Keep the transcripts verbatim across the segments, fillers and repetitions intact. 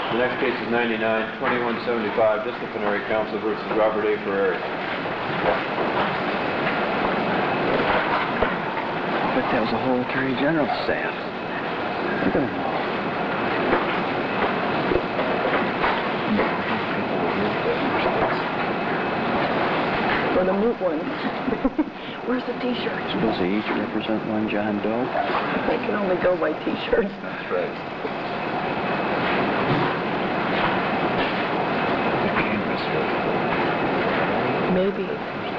The next case is ninety-nine twenty-one seventy-five, Disciplinary Council versus Robert A. Ferrari. But that was a whole Attorney General staff. Look at them all. For the moot one. Where's the t-shirt? Suppose they each represent one John Doe? They can only go by t-shirts. That's right. Maybe.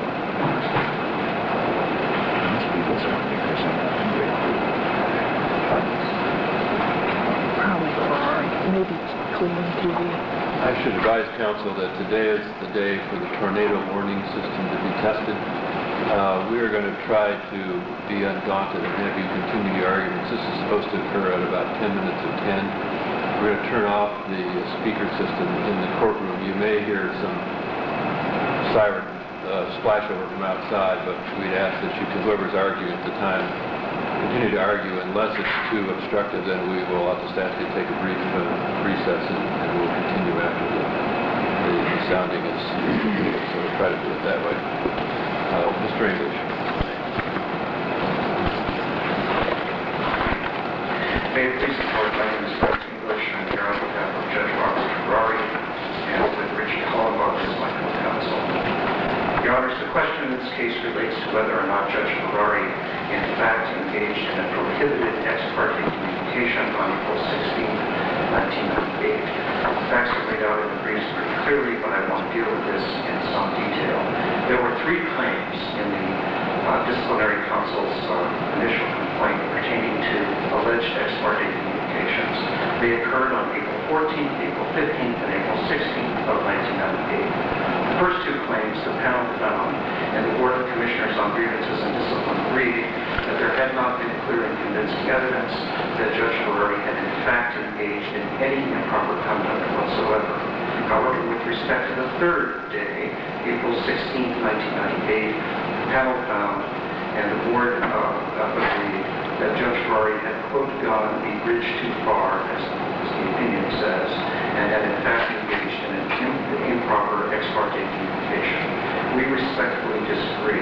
Probably Ferrari. Maybe Cleveland T V. I should advise counsel that today is the day for the tornado warning system to be tested. Uh, we are going to try to be undaunted and have you continue your arguments. This is supposed to occur at about ten minutes of ten. We're going to turn off the speaker system in the courtroom. You may hear some siren uh, splashover from outside, but we'd ask that you, to whoever's arguing at the time, continue to argue. Unless it's too obstructive, then we will have to ask you to take a brief uh, recess, and, and we'll continue after the, the, the sounding is completed. So we'll try to do it that way. Uh, Mister English. May it please the court, my name is Frank English. I'm here on behalf of Judge Robert Ferrari, and with Richie Hollenbach as my co-counsel. Your Honors, the question in this case relates to whether or not Judge Ferrari in fact engaged in a prohibited ex parte communication on April sixteenth, nineteen ninety-eight. The facts are laid out in the briefs pretty clearly, but I want to deal with this in some detail. There were three claims in the uh, disciplinary counsel's uh, initial complaint pertaining to alleged ex parte communications. They occurred on April fourteenth, April fifteenth, and April sixteenth of nineteen ninety-eight. The first two claims the panel found, and the Board of Commissioners on Grievances and Discipline agreed that there had not been clear and convincing evidence that Judge Ferrari had in fact engaged in any improper conduct whatsoever. However, with respect to the third day, April sixteenth, nineteen ninety-eight, the panel found, and the Board uh, agreed, that Judge Ferrari had, quote, gone a bridge too far, as the opinion says, and had in fact engaged in an improper ex parte communication. We respectfully disagree.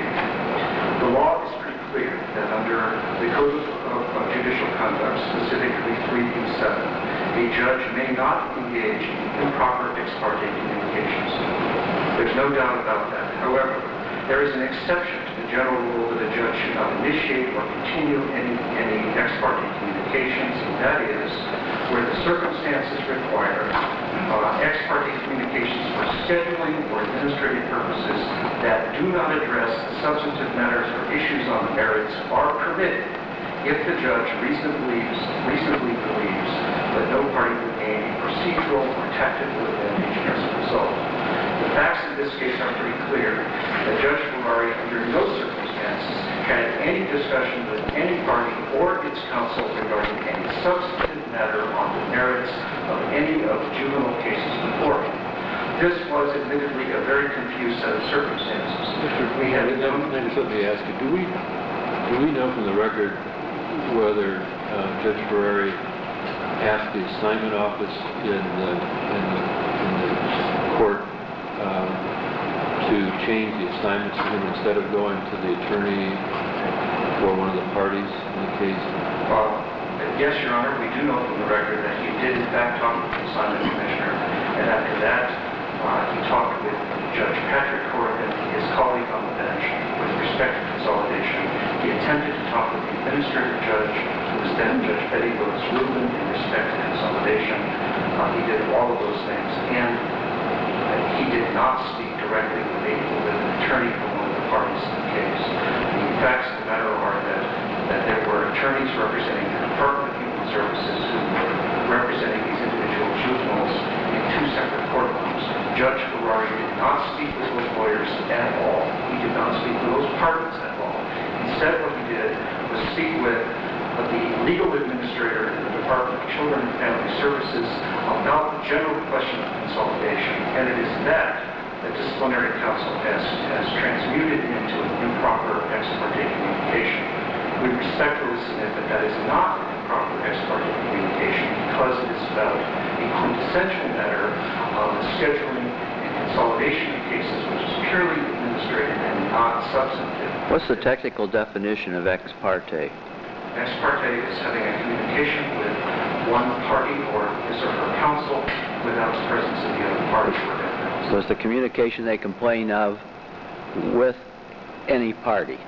The law is pretty clear that under the Code of uh, Judicial Conduct, specifically three B seven, a judge may not engage in improper ex parte communications. There's no doubt about that. However, there is an exception to the general rule that a judge should not initiate or continue any, any ex parte communications, and that is where the circumstances require uh, ex parte communications for scheduling or administrative purposes that do not address the substantive matters or issues on the merits are permitted if the judge reasonably, reasonably believes that no party will gain a procedural or tactical advantage as a result. The facts in this case are pretty clear that Judge Ferrari, under no circumstances, had any discussion with any party or its counsel regarding any substantive matter on the merits of any of the juvenile cases before him. This was admittedly a very confused set of circumstances. We had no... Let me ask you, do we, do we know from the record whether uh, Judge Ferrari asked the assignment office in the, in the, in the court um, to change the assignments to him instead of going to the attorney or one of the parties in the case? Uh, yes, Your Honor, we do know from the record that he did in fact talk with the assignment commissioner, and after that uh, he talked with Judge Patrick Corrigan, his colleague on the bench, with respect to consolidation. He attempted to talk with the administrative judge, who was then Judge Betty Rose Rubin, in respect to consolidation. Uh, he did all of those things, and uh, he did not speak directly with, a, with an attorney for one of the parties in the case. The facts of the matter are that, that there were attorneys representing the Department of Human Services who were representing these individual juveniles in two separate courtrooms. Judge Ferrari did not speak with those lawyers at all. He did not speak with those parties at all. Instead, what he did was speak with uh, the legal administrator in the Department of Children and Family Services about the general question of consolidation. And it is that that disciplinary counsel has, has transmuted into an improper ex parte communication. We respectfully submit that that is not an improper ex parte communication because it is about a essential matter of the scheduling and consolidation of cases, which is purely administrative and not substantive. What's the technical definition of ex parte? Ex parte is having a communication with one party or his or her counsel without the presence of the other party or their So it's the communication they complain of with any party.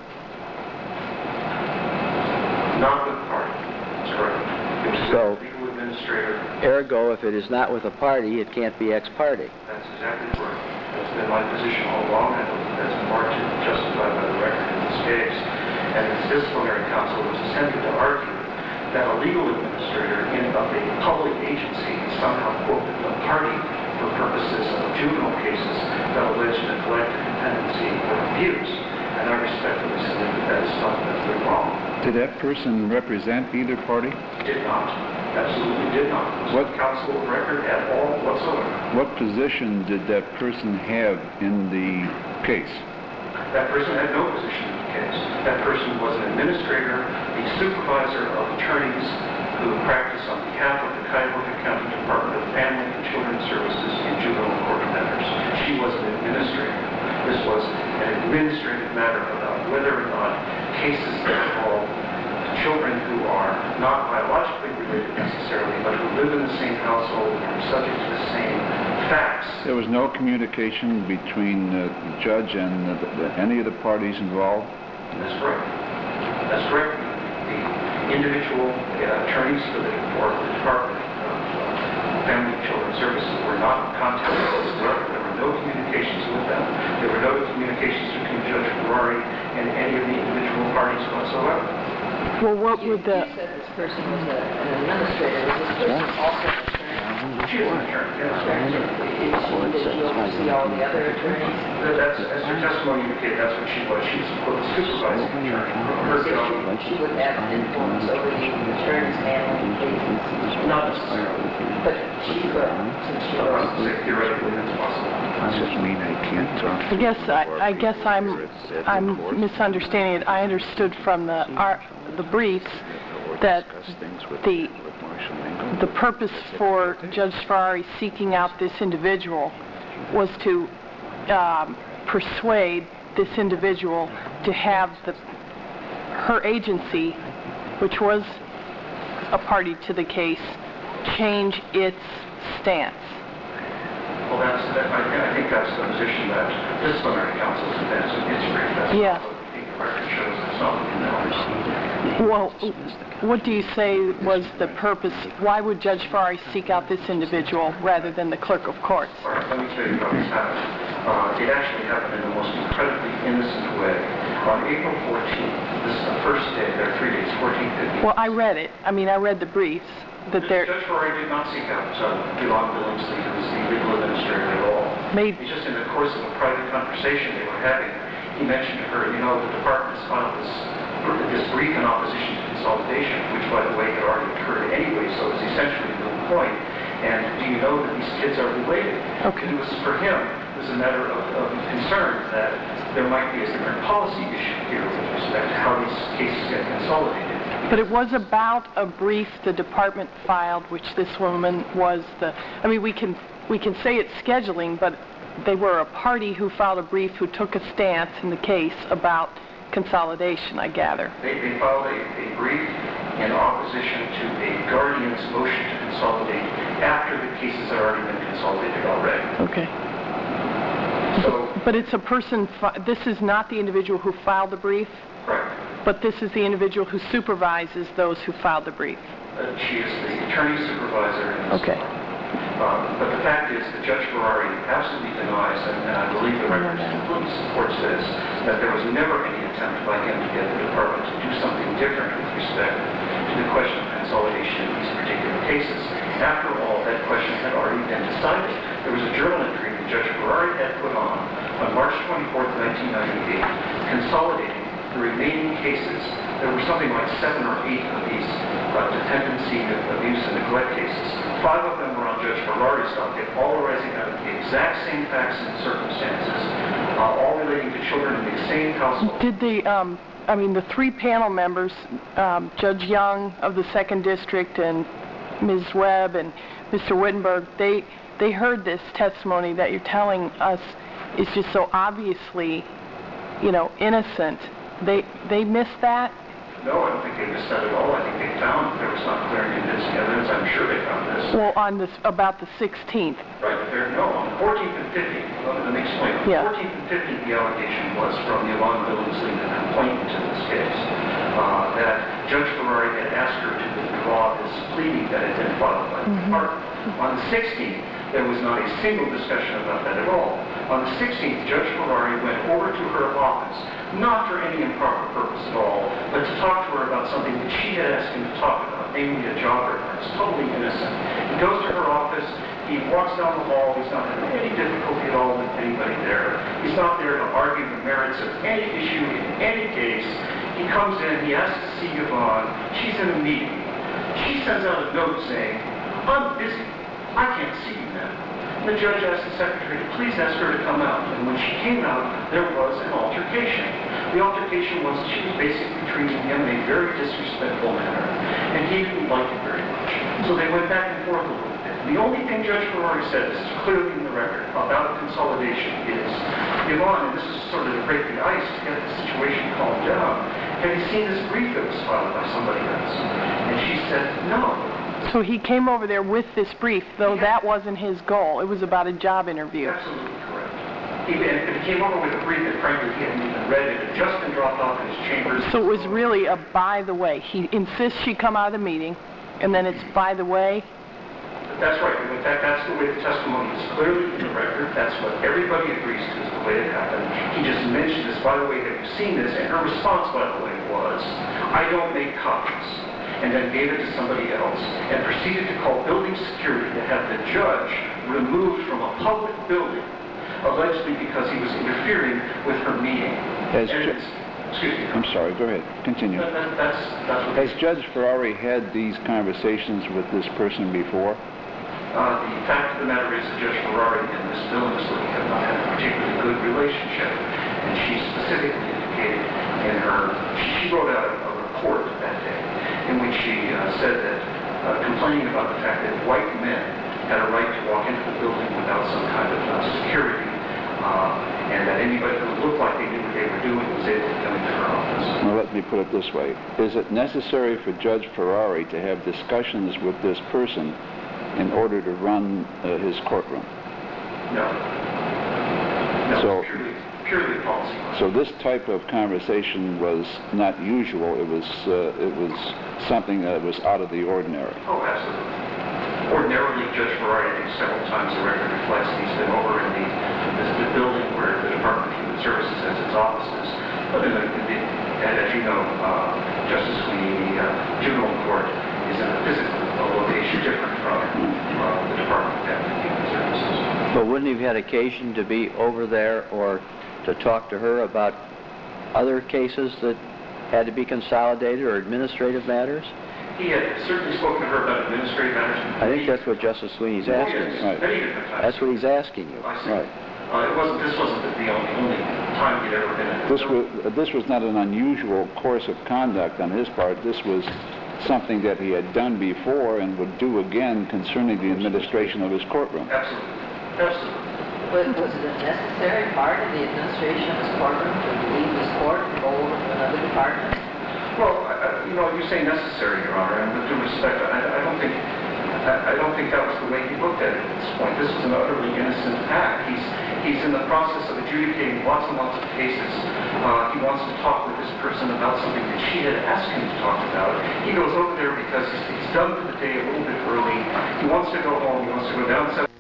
Not with the party. That's correct. It was So- the legal administrator. Ergo, if it is not with a party, it can't be ex parte. That's exactly correct. That's been my position all along, and that's been largely justified by the record in this case. And its disciplinary counsel was attempted to argue that a legal administrator in of a public agency is somehow, quote, a party for purposes of juvenile cases that allege neglect, dependency, or abuse. And I respectfully submit that that is fundamentally wrong. Did that person represent either party? Did not. Absolutely did not. Was What- counsel of record at all whatsoever. What position did that person have in the case? That person had no position in the case. That person was an administrator, a supervisor of attorneys who practice on behalf of the Cuyahoga County Department of Family and Children's Services in juvenile court matters. She was an administrator. This was an administrative matter about whether or not cases that involve children who are not biologically related necessarily, but who live in the same household and are subject to the same facts. There was no communication between uh, the judge and the, the, any of the parties involved? That's correct. That's correct. The individual uh, attorneys for the, for the Department of uh, Family and Children's Services were not in contact with this director. There were no communications with them. There were no communications between Judge Ferrari and any of the individual parties whatsoever. Well, what You, would the... you said this person was a, an administrator. Was this person also an attorney? She was an attorney, yes. Did she, did she oversee all the other attorneys? That- That's, as her testimony indicated, that's what she was. She was quote, supervising attorney. Her So job, she, she would have influence over the attorneys handling cases? not necessarily. But she could, since she I was... would say theoretically that's possible. Does this mean I can't talk I guess I, I guess I'm I'm misunderstanding it. I understood from the our, the briefs that the the purpose for Judge Ferrari seeking out this individual was to um, persuade this individual to have the her agency, which was a party to the case, change its stance. Well, that's, that, I, I think that's the position that disciplinary counsel has advanced in its brief. That's Yeah. not what the record shows. It's not what the know. Well, what do you say was the purpose? Why would Judge Ferrari seek out this individual rather than the clerk of courts? All right, let me tell you how this happened. Uh, it actually happened in the most incredibly innocent way. On April fourteenth, this is the first day, there are three days, fourteenth, fifteenth. Well, I read it. I mean, I read the briefs that they're Judge Ferrari did not seek out uh, Yvonne Billingsley, who was the legal administrator at all. made. It's just in the course of a private conversation they were having, he mentioned to her, you know, the department's filed this, this brief in opposition to consolidation, which, by the way, had already occurred anyway, so it was essentially the point. And do you know that these kids are related? Okay. It was, for him, it was a matter of, of concern that there might be a different policy issue here with respect to how these cases get consolidated. But it was about a brief the department filed, which this woman was the, I mean, we can, we can say it's scheduling, but they were a party who filed a brief who took a stance in the case about consolidation, I gather. They, they filed a, a brief in opposition to a guardian's motion to consolidate after the cases had already been consolidated already. Okay. So, But it's a person, fi- this is not the individual who filed the brief, correct. but this is the individual who supervises those who filed the brief. Uh, she is the attorney supervisor in this Okay. one. Um, but the fact is that Judge Ferrari absolutely denies, and, and I believe the record completely supports this, that there was never any attempt by him to get the department to do something different with respect to the question of consolidation in these particular cases. After all, that question had already been decided. There was a journal entry that Judge Ferrari had put on on March twenty-fourth, nineteen ninety-eight, consolidating the remaining cases. There were something like seven or eight of these uh, dependency, abuse, and neglect cases. Five of them were on Judge Ferrari's docket, all arising out of the exact same facts and circumstances, uh, all relating to children in the same household. Did the, um, I mean, the three panel members, um, Judge Young of the Second District and Miz Webb and Mister Wittenberg, they, they heard this testimony that you're telling us is just so obviously, you know, innocent. They, they missed that? No, I don't think they missed that at all. I think they found there was not clear and convincing evidence. I'm sure they found this. Well, on this, about the sixteenth. Right, but there, no, on the fourteenth and fifteenth, let me explain. On the Yeah. fourteenth and fifteenth, the allegation was from the Yvonne Billingsley, the complainant in this case, uh, that Judge Ferrari had asked her to withdraw this pleading that had been filed by the department. On the sixteenth, there was not a single discussion about that at all. On the sixteenth, Judge Ferrari went over to her office, not for any improper purpose at all, but to talk to her about something that she had asked him to talk about, namely a job reference, totally innocent. He goes to her office, he walks down the hall, he's not having any difficulty at all with anybody there. He's not there to argue the merits of any issue in any case. He comes in, he asks to see Yvonne, she's in a meeting. She sends out a note saying, I'm busy, I can't see you now. The judge asked the secretary to please ask her to come out, and when she came out, there was an altercation. The altercation was she was basically treating him in a very disrespectful manner, and he didn't like it very much. So they went back and forth a little bit. The only thing Judge Ferrari said, this is clearly in the record, about consolidation is, Yvonne, and this is sort of to break the ice to get the situation calmed down, have you seen this brief that was filed by somebody else? And she said, no. So he came over there with this brief, though that wasn't his goal. It was about a job interview. Absolutely correct. He, and he came over with a brief that frankly he hadn't even read. It had just been dropped off in his chambers. So it was really a by the way. He insists she come out of the meeting, and then it's by the way. That's right. In fact, that's the way the testimony is clearly in the record. That's what everybody agrees to is the way it happened. He just mentioned this, by the way, have you seen this? And her response, by the way, was, I don't make copies. And then gave it to somebody else, and proceeded to call building security to have the judge removed from a public building, allegedly because he was interfering with her meeting. As and ju- it's, excuse me. I'm sorry, go ahead, continue. That, that, that's, that's what Has Judge Ferrari had these conversations with this person before? Uh, the fact of the matter is that Judge Ferrari and Miz Billingsley have not had a particularly good relationship, and she specifically indicated in her, she wrote out a, a report that day in which she uh, said that, uh, complaining about the fact that white men had a right to walk into the building without some kind of uh, security, uh, and that anybody who looked like they knew what they were doing was able to come into her office. Well, let me put it this way. Is it necessary for Judge Ferrari to have discussions with this person in order to run uh, his courtroom? No. No, So- it's purely, purely policy. So this type of conversation was not usual. It was uh, it was something that was out of the ordinary. Oh, absolutely. Ordinarily, Judge Ferrari, I think several times the record reflects he's been over in the, the, the building where the Department of Human Services has its offices. But in the, in the, and as you know, uh, Justice Sweeney, the uh, juvenile court is in a physical location different from uh, the Department of Human Services. But wouldn't he have had occasion to be over there or to talk to her about other cases that had to be consolidated or administrative matters? He had certainly spoken to her about administrative matters. I think that's what Justice Sweeney's Oh, asking yes, you. Right. many different times. That's what he's asking you. I see. Right. Uh, it wasn't, this wasn't the only, only time he'd ever been in the This building. was this was not an unusual course of conduct on his part. This was something that he had done before and would do again concerning the administration of his courtroom. Absolutely. Absolutely. Was, was it a necessary part of the administration of his courtroom to leave his court and go over to another department? Well, I, I- you know, you say necessary, Your Honor, and with due respect, I, I don't think, I, I don't think that was the way he looked at it at this point. This was an utterly innocent act. He's, he's in the process of adjudicating lots and lots of cases. Uh, he wants to talk with this person about something that she had asked him to talk about. He goes over there because he's, he's done for the day a little bit early. He wants to go home. He wants to go down seven.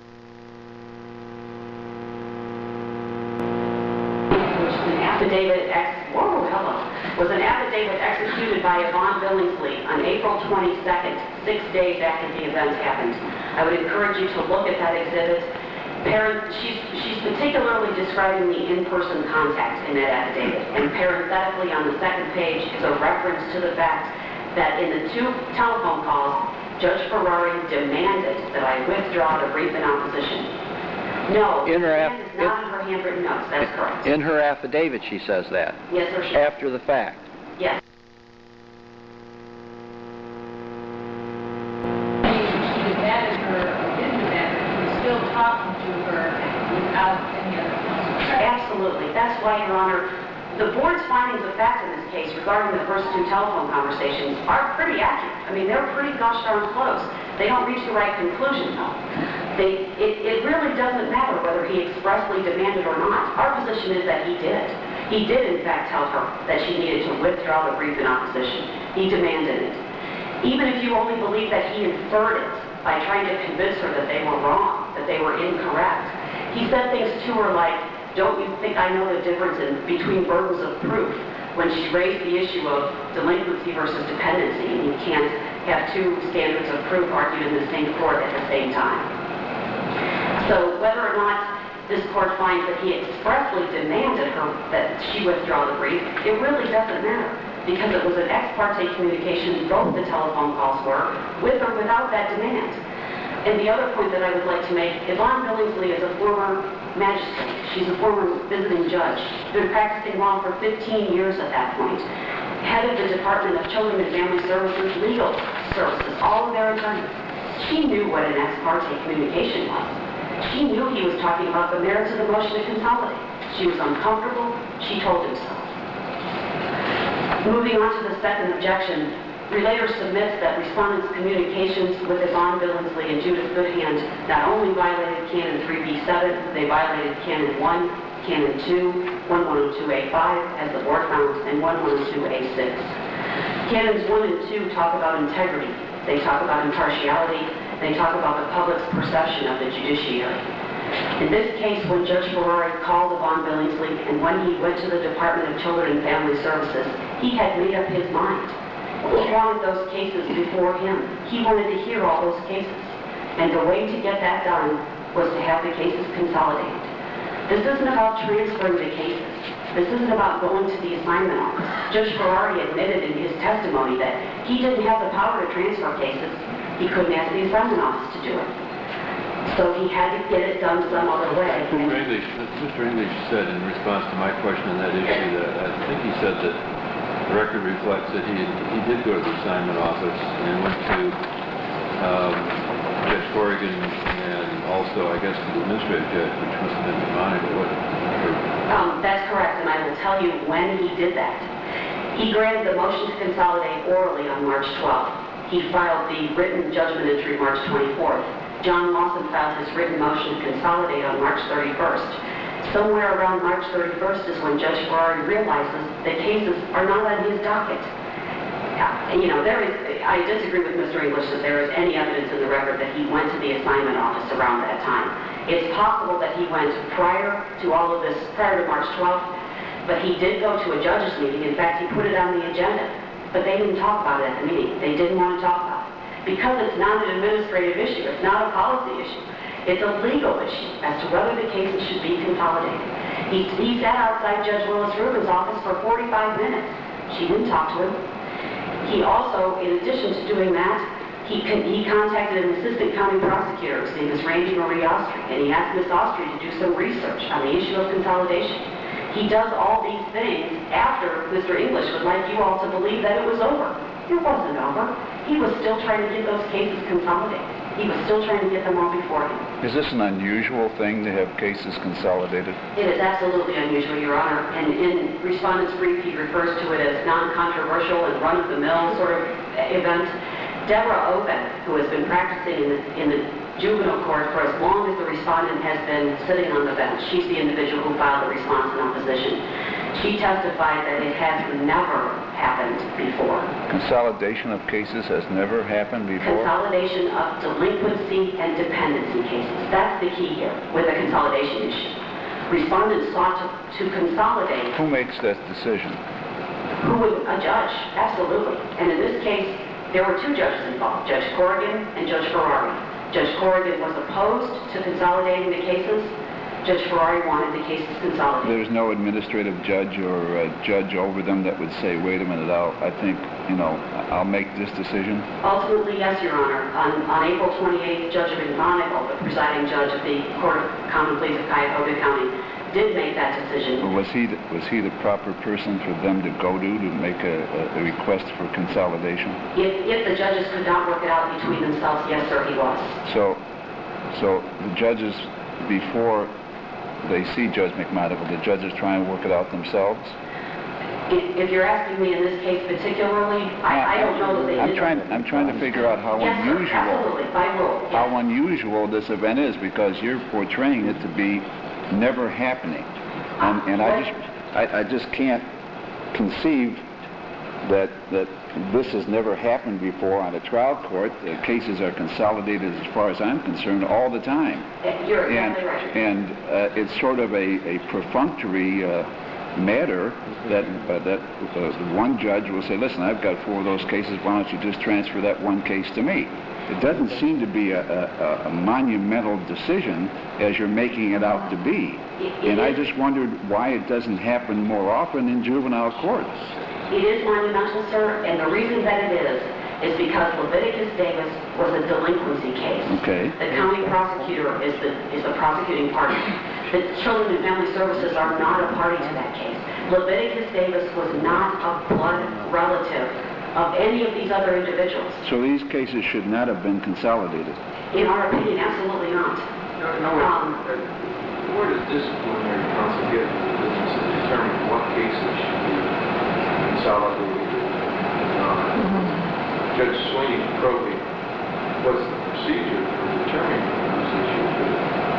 Which is an affidavit, ex- whoa, hello, was an affidavit executed by Yvonne Billingsley on April twenty-second, six days after the event happened. I would encourage you to look at that exhibit. Parent, she's, she's particularly describing the in-person contact in that affidavit. And parenthetically on the second page is a reference to the fact that in the two telephone calls, Judge Ferrari demanded that I withdraw the brief in opposition. No, In her the aff- demand is not in her handwritten notes, that's correct. In her affidavit, she says that, Yes, sir, she, after the fact. yes. He, he demanded her to her without any other counsel. Absolutely. That's why, Your Honor, the board's findings of fact in this case regarding the first two telephone conversations are pretty accurate. I mean, they're pretty gosh darn close. They don't reach the right conclusion, though. They, it, it really doesn't matter whether he expressly demanded or not. Our position is that he did. He did, in fact, tell her that she needed to withdraw the brief in opposition. He demanded it. Even if you only believe that he inferred it by trying to convince her that they were wrong, that they were incorrect, he said things to her like, "Don't you think I know the difference in, between burdens of proof?" when she raised the issue of delinquency versus dependency, and you can't have two standards of proof argued in the same court at the same time. So whether or not this court finds that he expressly demanded her that she withdraw the brief, it really doesn't matter, because it was an ex parte communication, both the telephone calls were, with or without that demand. And the other point that I would like to make, Yvonne Billingsley is a former magistrate. She's a former visiting judge. Been practicing law for fifteen years at that point. Head of the Department of Children and Family Services, Legal Services, all of their attorneys. She knew what an ex parte communication was. She knew he was talking about the merits of the motion to consolidate. She was uncomfortable. She told him so. Moving on to the second objection, Relator submits that respondents' communications with Yvonne Billingsley and Judith Goodhand not only violated Canon three B seven, they violated Canon one, Canon two, one one oh two A five, as the board found, and one one oh two A six. Canons one and two talk about integrity. They talk about impartiality. They talk about the public's perception of the judiciary. In this case, when Judge Ferrari called Yvonne Billingsley and when he went to the Department of Children and Family Services, he had made up his mind. He wanted those cases before him. He wanted to hear all those cases. And the way to get that done was to have the cases consolidated. This isn't about transferring the cases. This isn't about going to the assignment office. Judge Ferrari admitted in his testimony that he didn't have the power to transfer cases. He couldn't ask the assignment office to do it. So he had to get it done some other way. Mister English, Mister English said in response to my question on that issue that I think he said that the record reflects that he he did go to the assignment office and went to um, Judge Corrigan and also, I guess, to the administrative judge, which must have been Monica. What? Um, that's correct, and I will tell you when he did that. He granted the motion to consolidate orally on March twelfth. He filed the written judgment entry March twenty-fourth. John Lawson filed his written motion to consolidate on March thirty-first. Somewhere around March thirty-first is when Judge Ferrari realizes that cases are not on his docket. And, you know, there is, I disagree with Mister English that there is any evidence in the record that he went to the assignment office around that time. It's possible that he went prior to all of this, prior to March twelfth, but he did go to a judge's meeting. In fact, he put it on the agenda, but they didn't talk about it at the meeting. They didn't want to talk about it. Because it's not an administrative issue, it's not a policy issue. It's a legal issue as to whether the cases should be consolidated. He, he sat outside Judge Willis Rubin's office for forty-five minutes. She didn't talk to him. He also, in addition to doing that, he, con he contacted an assistant county prosecutor. His name is Randy Marie Austri, and he asked Miss Austri to do some research on the issue of consolidation. He does all these things after Mister English would like you all to believe that it was over. It wasn't over. He was still trying to get those cases consolidated. He was still trying to get them all before him. Is this an unusual thing to have cases consolidated? It is absolutely unusual, Your Honor. And in Respondent's brief, he refers to it as non-controversial and run-of-the-mill sort of event. Deborah Oben, who has been practicing in the, in the juvenile court for as long as the respondent has been sitting on the bench, she's the individual who filed the response in opposition. She testified that it has never happened before. Consolidation of cases has never happened before? Consolidation of delinquency and dependency cases. That's the key here with the consolidation issue. Respondents sought to, to consolidate. Who makes that decision? Who would? A judge, absolutely. And in this case, there were two judges involved, Judge Corrigan and Judge Ferrari. Judge Corrigan was opposed to consolidating the cases. Judge Ferrari wanted the cases consolidated. There's no administrative judge or a judge over them that would say, wait a minute, I'll, I think, you know, I'll make this decision? Ultimately, yes, Your Honor. On, on April twenty-eighth, Judge McMonigal, the presiding judge of the Court of Common Pleas of Cuyahoga County, did make that decision. Well, was he the, was he the proper person for them to go to to make a, a, a request for consolidation? If, if the judges could not work it out between themselves, yes, sir, he was. So, so the judges before they see Judge McMonigle, the judges try and work it out themselves? If if you're asking me in this case particularly, I I don't know that they I'm did. trying, I'm trying to figure out how Yes, sir, unusual, absolutely, by rule. yes. how unusual this event is, because you're portraying it to be never happening. And, and I just, I, I just can't conceive that, that this has never happened before on a trial court. The cases are consolidated, as far as I'm concerned, all the time. Uh, You're And, exactly right. and uh, it's sort of a, a perfunctory uh, matter that, uh, that uh, one judge will say, listen, I've got four of those cases, why don't you just transfer that one case to me? It doesn't seem to be a, a, a monumental decision as you're making it out to be. And I just wondered why it doesn't happen more often in juvenile courts. It is monumental, sir, and the reason that it is, is because Leviticus Davis was a delinquency case. Okay. The county prosecutor is the, is the prosecuting party. The Children and Family Services are not a party to that case. Leviticus Davis was not a blood relative of any of these other individuals. So these cases should not have been consolidated. In our opinion, absolutely not. No, no, Um, uh, where does disciplinary counsel get into the business of determining what cases should be consolidated and not? Judge Sweeney probably, what's the procedure for determining those issues?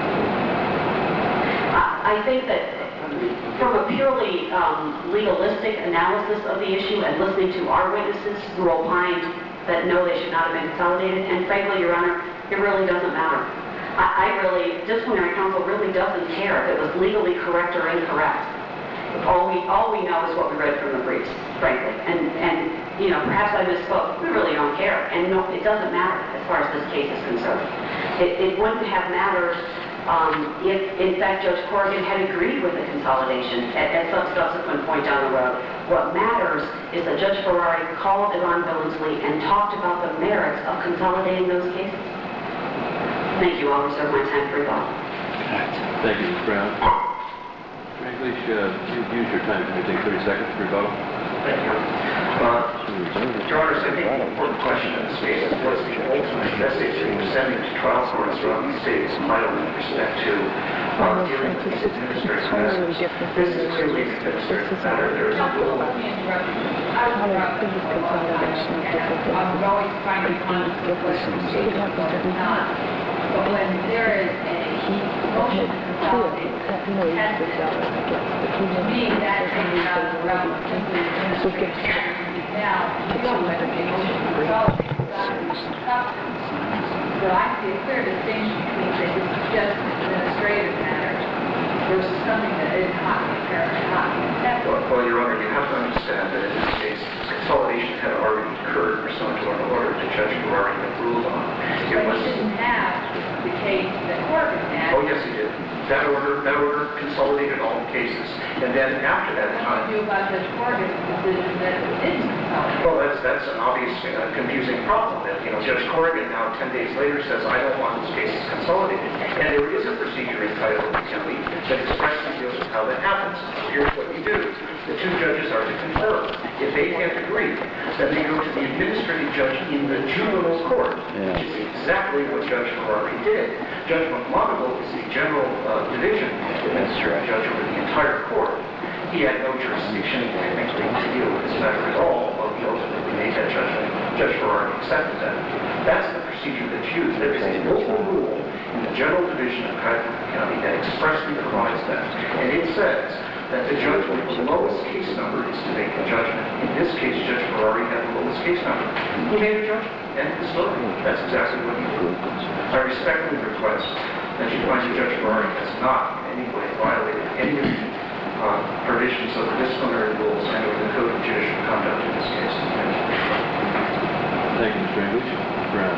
I I think that from a purely um, legalistic analysis of the issue and listening to our witnesses who opined that no, they should not have been consolidated, and frankly, Your Honor, it really doesn't matter. I, I really, disciplinary counsel really doesn't care if it was legally correct or incorrect. All we, all we know is what we read from the briefs, frankly. And, and you know, perhaps I misspoke. We really don't care. And no, it doesn't matter as far as this case is concerned. It, it wouldn't have mattered um, if, in fact, Judge Corrigan had agreed with the consolidation at, at some subsequent point down the road. What matters is that Judge Ferrari called Yvonne Billingsley and talked about the merits of consolidating those cases. Thank you. I'll reserve my time for rebuttal. Thank you, Miz Brown. Franklin, uh, use your time. Can we take thirty seconds for rebuttal? Thank you. Uh, Your Honors, I think the important question in this case is what's the ultimate message that you're sending to trial courts around the state of Ohio with respect to uh, dealing with these administrative matters. This is clearly an administrative matter. There is a little... Let me interrupt you. I was interrupted. I'm always trying to find what procedure is not. But when there is a motion to consolidate, contested, to me, that takes it out of the realm of simply administrative. Now, you don't let it be consolidated. So I see a clear distinction between this is just an administrative matter versus something that is not apparent, not contested. Well, well, Your Honor, you have to understand that in this case, consolidation had already occurred pursuant to an order that Judge Ferrari had ruled on. It But was... he didn't have the case that Corrigan had. Oh, yes, he did. That order, that order consolidated all the cases. And then after that What time... do you do about Judge Corrigan's decision that it didn't consolidate? Well, that's, that's an obvious, uh, confusing problem. That, you know, Judge Corrigan now, ten days later, says, I don't want this case consolidated. And there is a procedure in Cuyahoga County that expressly deals with how that happens. Here's what you do. The two judges are to confer. If they can't agree, then they go to the administrative judge in the juvenile court, which is exactly what Judge Ferrari did. Judge McMonigle is the general uh, division administrative judge over the entire court. He had no jurisdiction, frankly, to deal with this matter at all, but he ultimately made that judgment. Judge Ferrari accepted that. That's the procedure that's used. There is a local rule in the general division of Cuyahoga County that expressly provides that. And it says that the judge with the lowest case number is to make the judgment. In this case, Judge Ferrari had the lowest case number. He made a judgment. End of the story. That's exactly what he did. I respectfully request that you find that Judge Ferrari has not in any way violated any of the uh, provisions of the disciplinary rules and of the Code of Judicial Conduct in this case. Thank you. Thank you, Miz Franklin. Brown.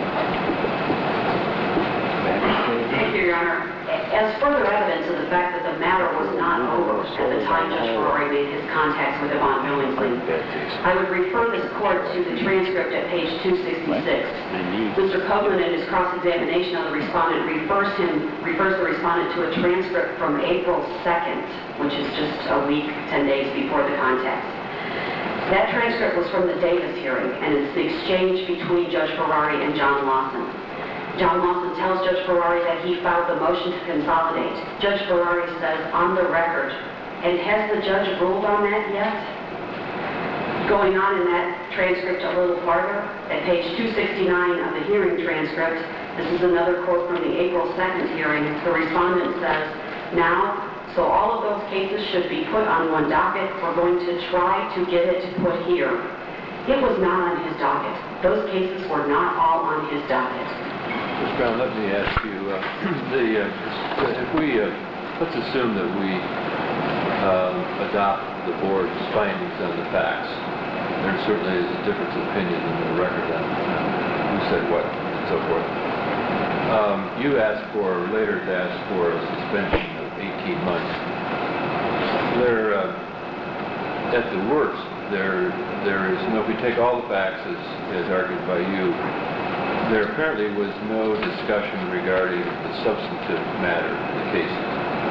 Thank you, Your Honor. As further evidence of the fact that the matter was not over at the time Judge Ferrari made his contacts with Yvonne Billingsley, I would refer this court to the transcript at page two sixty-six. Mister Copeland, in his cross-examination of the respondent, refers him refers the respondent to a transcript from April second, which is just a week, ten days before the contacts. That transcript was from the Davis hearing, and it's the exchange between Judge Ferrari and John Lawson. John Lawson tells Judge Ferrari that he filed the motion to consolidate. Judge Ferrari says on the record, and has the judge ruled on that yet? Going on in that transcript a little farther, at page two sixty-nine of the hearing transcript, this is another quote from the April second hearing, the respondent says, now, so all of those cases should be put on one docket. We're going to try to get it put here. It was not on his docket. Those cases were not all on his docket. Miz Brown, let me ask you, uh, the, uh, if we, uh, let's assume that we um, adopt the board's findings on the facts. There certainly is a difference of opinion in the record on who said what and so forth. Um, you asked for, later to ask for a suspension of eighteen months. There, uh, at the worst, there, there is no, if we take all the facts as, as argued by you, there apparently was no discussion regarding the substantive matter of the cases,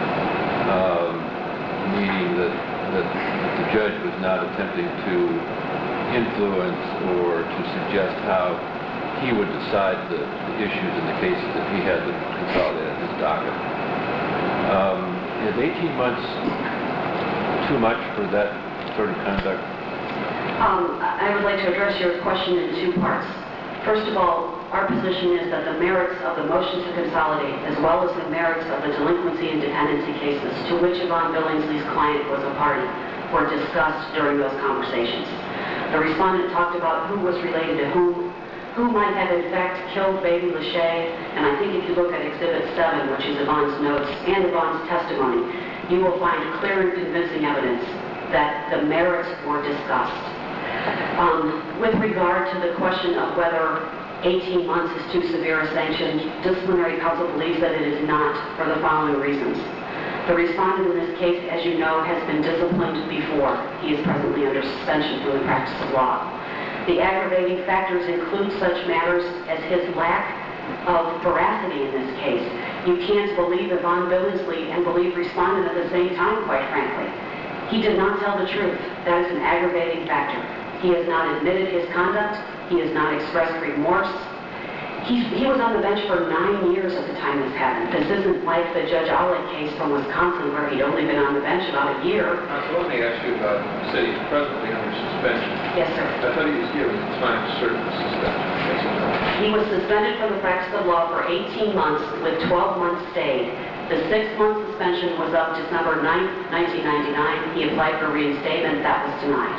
um, meaning that, that, that the judge was not attempting to influence or to suggest how he would decide the, the issues in the cases that he had them consolidated in his docket. Um, is eighteen months too much for that sort of conduct? Um, I would like to address your question in two parts. First of all, our position is that the merits of the motion to consolidate, as well as the merits of the delinquency and dependency cases to which Yvonne Billingsley's client was a party, were discussed during those conversations. The respondent talked about who was related to whom, who might have in fact killed baby Lachey, and I think if you look at Exhibit seven, which is Yvonne's notes, and Yvonne's testimony, you will find clear and convincing evidence that the merits were discussed. Um, with regard to the question of whether eighteen months is too severe a sanction, disciplinary counsel believes that it is not for the following reasons. The respondent in this case, as you know, has been disciplined before. He is presently under suspension from the practice of law. The aggravating factors include such matters as his lack of veracity in this case. You can't believe Yvonne Billingsley and believe respondent at the same time, quite frankly. He did not tell the truth. That is an aggravating factor. He has not admitted his conduct. He has not expressed remorse. He, he was on the bench for nine years at the time this happened. This isn't like the Judge Oleg case from Wisconsin where he'd only been on the bench about a year. Counsel, let me ask you about, you said he's presently under suspension. Yes, sir. I thought he was given time to serve the suspension. Yes, or no? He was suspended from the practice of law for eighteen months with twelve months stayed. The six-month suspension was up December ninth, nineteen ninety-nine. He applied for reinstatement. That was denied.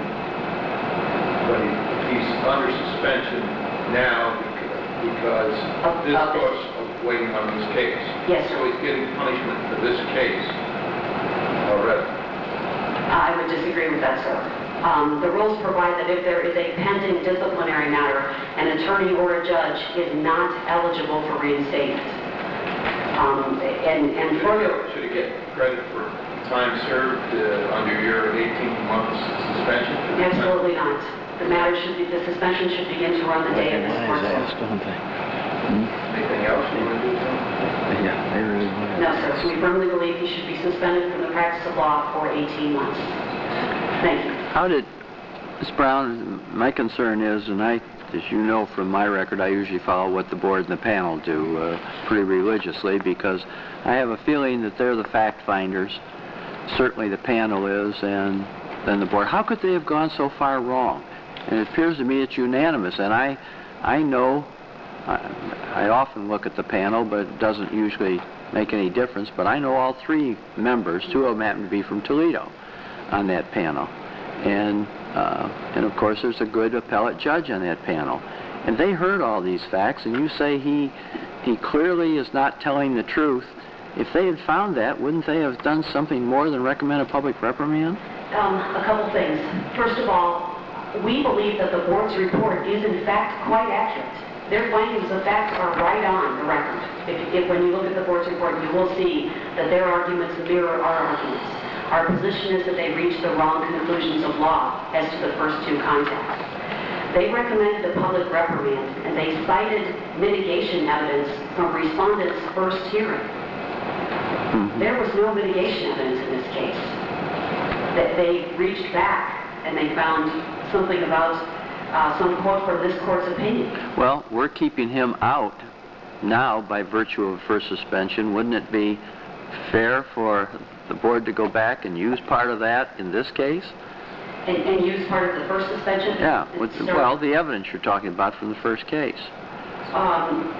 But he, he's under suspension now because Of- this of this. course of waiting on this case. Yes, sir. So he's getting punishment for this case already. I would disagree with that, sir. Um, the rules provide that if there is a pending disciplinary matter, an attorney or a judge is not eligible for reinstatement. Um, and, and further... Should he get credit for time served uh, under your eighteen months suspension? Absolutely not. The matter should be, the suspension should begin to run the day of this court's don't they? Anything else you want to do? Yeah, they really want No, sir. So we firmly believe he should be suspended from the practice of law for eighteen months. Thank you. How did, Miz Brown, my concern is, and I, as you know from my record, I usually follow what the board and the panel do uh, pretty religiously because I have a feeling that they're the fact finders. Certainly the panel is, and then the board. How could they have gone so far wrong? And it appears to me it's unanimous, and I, I know, I, I often look at the panel, but it doesn't usually make any difference, but I know all three members, two of them happen to be from Toledo on that panel. And, uh, and of course there's a good appellate judge on that panel. And they heard all these facts, and you say he, he clearly is not telling the truth. If they had found that, wouldn't they have done something more than recommend a public reprimand? Um, a couple things. First of all, we believe that the board's report is in fact quite accurate. Their findings of fact are right on the record. If, if when you look at the board's report, you will see that their arguments mirror our arguments. Our position is that they reached the wrong conclusions of law as to the first two contacts. They recommended a public reprimand, and they cited mitigation evidence from respondents' first hearing. Mm-hmm. There was no mitigation evidence in this case. That they reached back and they found something about uh, some quote from this court's opinion. Well, we're keeping him out now by virtue of first suspension, wouldn't it be fair for the board to go back and use part of that in this case? And, and use part of the first suspension? Yeah, with, Is there- well, the evidence you're talking about from the first case. Um,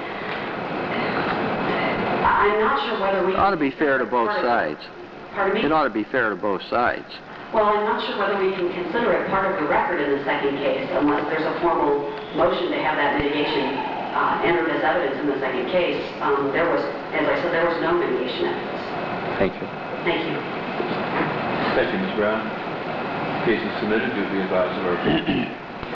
I'm not sure whether we... It ought to be fair to both part of- sides. Pardon me? It ought to be fair to both sides. Well, I'm not sure whether we can consider it part of the record in the second case unless there's a formal motion to have that mitigation uh, entered as evidence in the second case. Um, there was, as I said, there was no mitigation evidence. Thank you. Thank you. Thank you, Miz Brown. Case is submitted. You'll be advised of our...